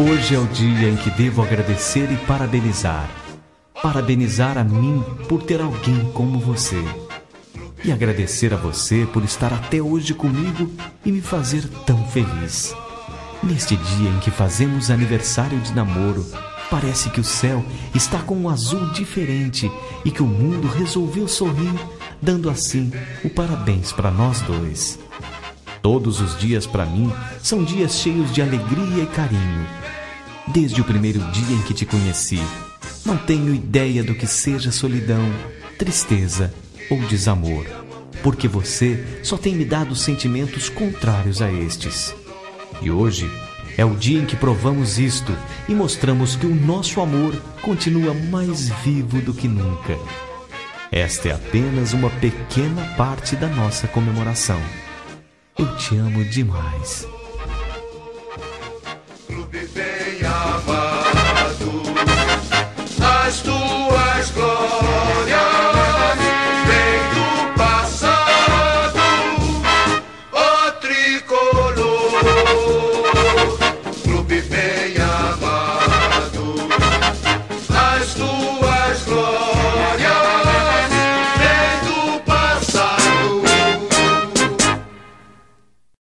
Hoje é o dia em que devo agradecer e parabenizar. Parabenizar a mim por ter alguém como você. E agradecer a você por estar até hoje comigo e me fazer tão feliz. Neste dia em que fazemos aniversário de namoro, parece que o céu está com um azul diferente e que o mundo resolveu sorrir, dando assim o parabéns para nós dois. Todos os dias para mim são dias cheios de alegria e carinho. Desde o primeiro dia em que te conheci, não tenho ideia do que seja solidão, tristeza ou desamor, porque você só tem me dado sentimentos contrários a estes. E hoje é o dia em que provamos isto e mostramos que o nosso amor continua mais vivo do que nunca. Esta é apenas uma pequena parte da nossa comemoração. Eu te amo demais.